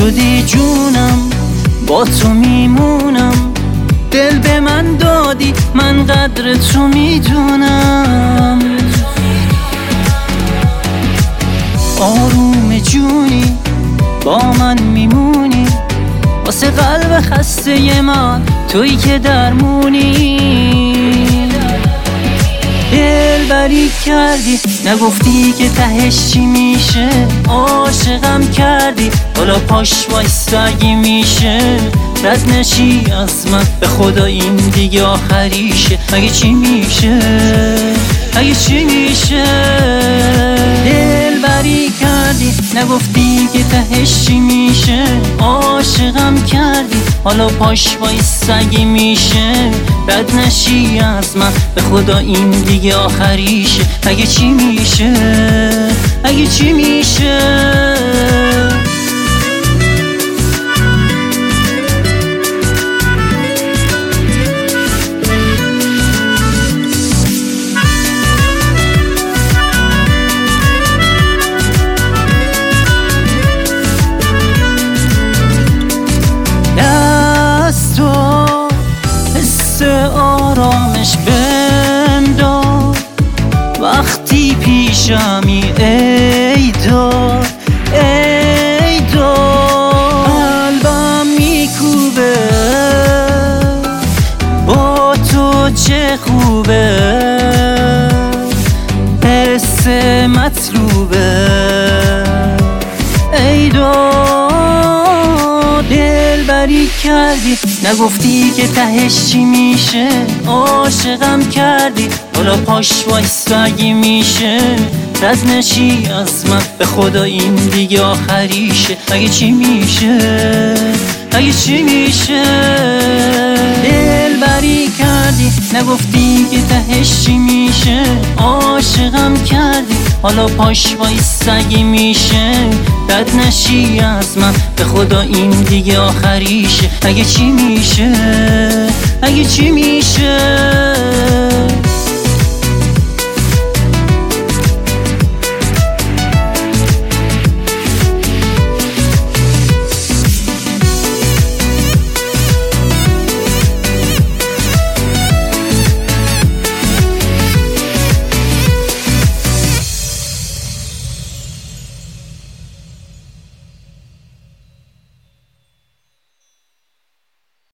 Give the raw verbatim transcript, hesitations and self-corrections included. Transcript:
شدی جونم، با تو میمونم. دل به من دادی، من قدر تو میدونم. آروم جونی، با من میمونی، واسه قلب خسته من تویی که درمونی. دلبری کردی، نگفتی که تهش چی میشه. عاشقم کردی، حالا پاش وایستا اگه میشه. رد نشی از من، به خدا این دیگه آخریشه. مگه چی میشه، مگه چی میشه. دلبری کردی، نگفتی که تهش چی میشه. عاشقم کردی، حالا پاش وایستا اگه میشه. رد نشی از من، به خدا این دیگه آخریشه. مگه چی میشه، مگه چی میشه. آرامش بهم داد وقتی پیشمی. ای داد، ای داد، قلبم میکوبه با تو چه خوبه. حس مطلوبه. ای داد، دلبری کردی، نگفتی که تهش چی میشه. عاشقم کردی، حالا پاش وایستا اگه میشه. رد نشی از من، به خدا این دیگه آخریشه. مگه چی میشه، مگه چی میشه. دلبری کردی، نگفتی که تهش چی میشه. عاشقم کردی، حالا پاش وایستا اگه میشه. رد نشی از من، به خدا این دیگه آخریشه. مگه چی میشه، مگه چی میشه.